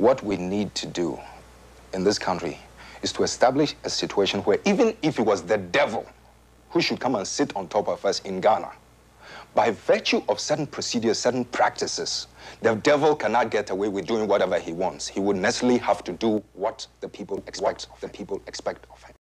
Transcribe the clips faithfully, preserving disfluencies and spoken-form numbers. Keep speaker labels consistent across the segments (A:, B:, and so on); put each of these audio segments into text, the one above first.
A: What we need to do in this country is to establish a situation where even if it was the devil who should come and sit on top of us in Ghana, by virtue of certain procedures, certain practices, the devil cannot get away with doing whatever he wants. He would necessarily have to do what the people expect, the people expect of him.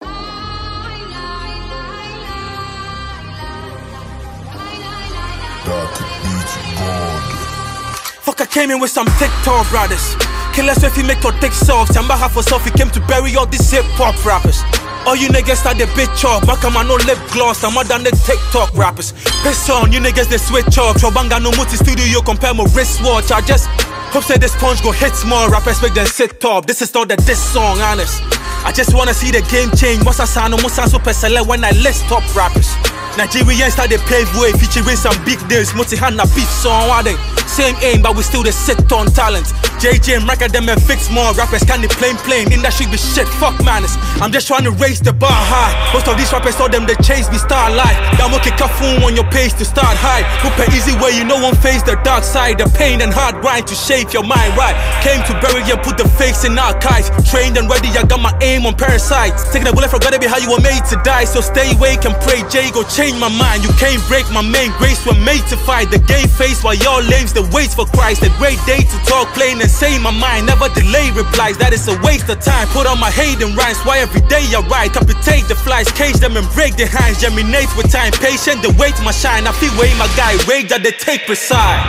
B: Fuck, I came in with some TikTok brothers. Killers if you make your dick soft. Samba half for self, he came to bury all these hip-hop rappers. All you niggas are the bitch up. Back on my no lip gloss, I'm more than the TikTok rappers. Piss on, you niggas they switch up. Chobanga no multi studio, compare my wristwatch. I just hope say this punch go hit small. Rappers make them sit top. This is not the diss song, honest. I just wanna see the game change. What's a sound? Almost sound super select when I list top rappers. Nigerians start to pave way, featuring some big deals. Multi-hand a beat song, why they same aim, but we still the sit on talent. J J and record them and fix more. Rappers can't plain plain. Industry be shit, fuck manners. I'm just trying to raise the bar high. Most of these rappers told them they chase me star life. Down okay kafoon on your page to start high. Hope an easy way, you know one face the dark side. The pain and hard grind to shape your mind right. Came to bury and put the fakes in archives. Trained and ready, I got my aim on parasites. Taking a bullet for gotta be how you were made to die. So stay awake and pray, Jay go change my mind. You can't break my main grace, we're made to fight. The game face while y'all lames that waits for Christ. A great day to talk plain and say my mind. Never delay replies, that is a waste of time. Put on my Hayden rhymes, why every day I write. Capitate the flies, cage them and break their hands. Germinate with time, patient, the wait my shine. I feel way my guy, rage that they take preside.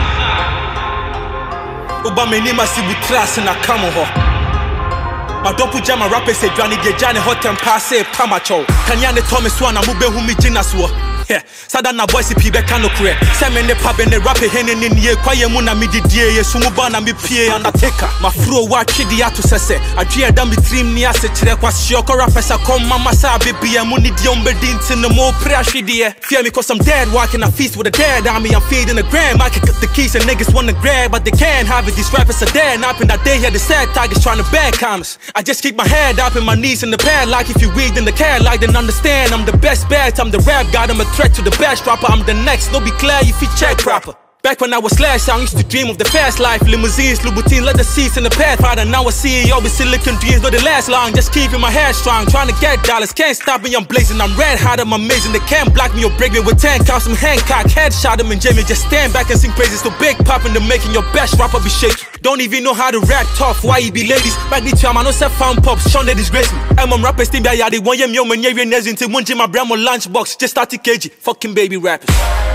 B: Obama nima si butras na kamoho. My dopu jama rappers say Johnny get Johnny hot and pass it pamacho. Kanyane Thomas one a mube humi jinaswo. Yeah, Sadana boys si pibe kano kure. Seme ne pabe ne rappe hene ni niye kwaye muna mi didie ye sumuba na mi pie undertaker. Ma fro wa chidi atu sese. Adria da mi dream ni ase chire kwa shioko rappers a come mama sa baby e muni di ombe dinti no mo pre ashidie. Fear me cause I'm dead walking a feast with a dead army. I'm feeding the gram. I can cut the keys and niggas wanna grab but they can't have it. These rappers are dead napping that they had the sad targets trying to bag commas. I just keep my head up and my knees in the pad. Like if you read in the cat like then understand I'm the best bet. I'm the rap god. I'm a threat to the best rapper. I'm the next. No be clear if you check proper. Back when I was slash, I used to dream of the fast life. Limousines, Louboutin, leather seats in the path. Father, now I see it all with silicon dreams, but they last long. Just keeping my head strong, trying to get dollars. Can't stop me, I'm blazing. I'm red hot, I'm amazing. They can't block me or break me with ten counts. I'm Hancock, headshot them and Jamie. Just stand back and sing praises to Big Pop and the making your best rapper be shaky. Don't even know how to rap tough. Why you be ladies? Back me to I know set found pops. Sean they disgrace me. I'm on rappers, team, yeah, they want you, yo, man, yeah, you're into one gym, my brand, lunchbox. Just thirty kilograms, fucking baby rappers.